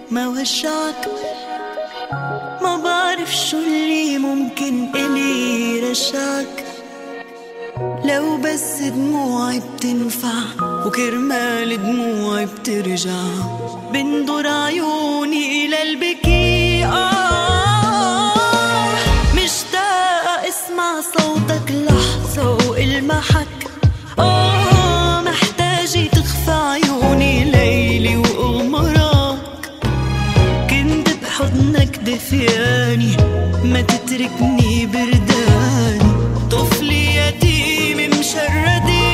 ما وجعك، ما بعرف شو اللي ممكن إلي يرجعك. لو بس دموعي بتنفع وكرمال دموعي بترجع، بندور عيوني إلى البكي. مشتاقة اسمع صوتك لحظة وإلمحك. محتاجة تخفى عيوني ليلي وأغمرك. كنت بحضنك دفياني، ما تتركني برداني، طفلي يتيم مشردي.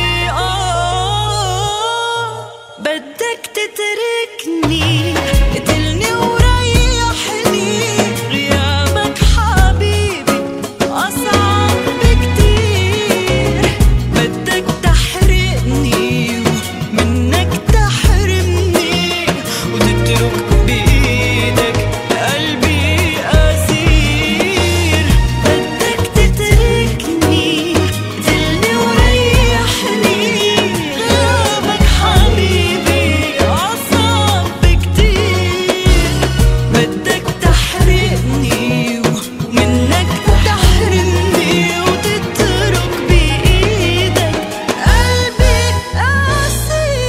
بدك تتركني، قتلني وريحني. غيابك حبيبي أصعب بكتير. بدك تحرقني ومنك تحرمني، وتترك بإيدك قلبي أسير. بدك تتركني، قتلني وريحني. غيابك حبيبي أصعب بكتير. بدك تحرقني ومنك تحرمني، وتترك بإيدك قلبي أسير.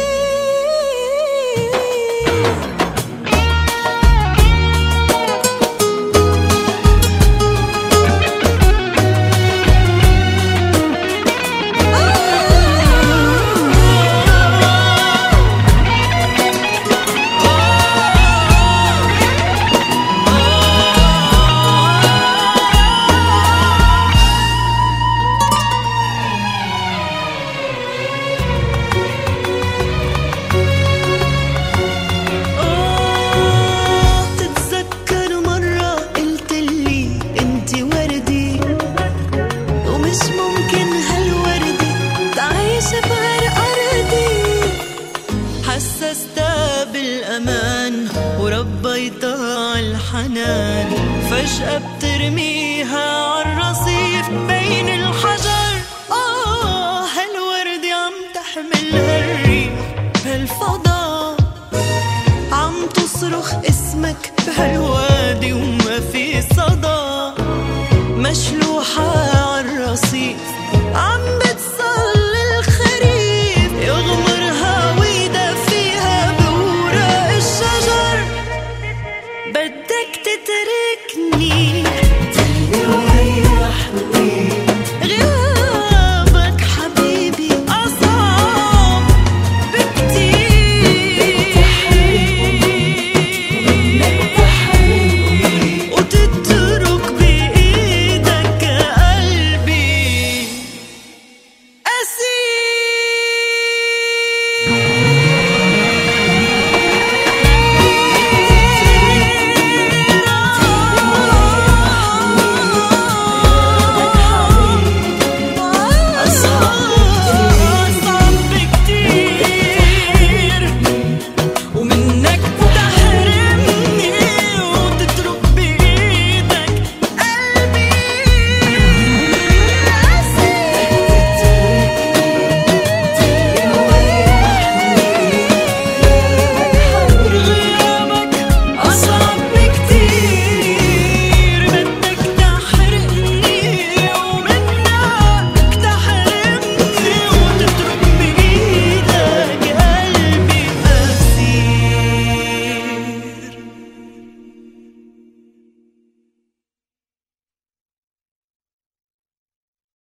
تتذكر مرة قلتلي انتي وردي، ومش ممكن هالوردي تعيش بغير أرضي. حسستها بالأمان وربيتها عالحنان، فجأة بترميها عالرصيف بين الحجر. هالوردي عم تحملها الريح بهالفضا، عم تصرخ اسمك بهالوادي.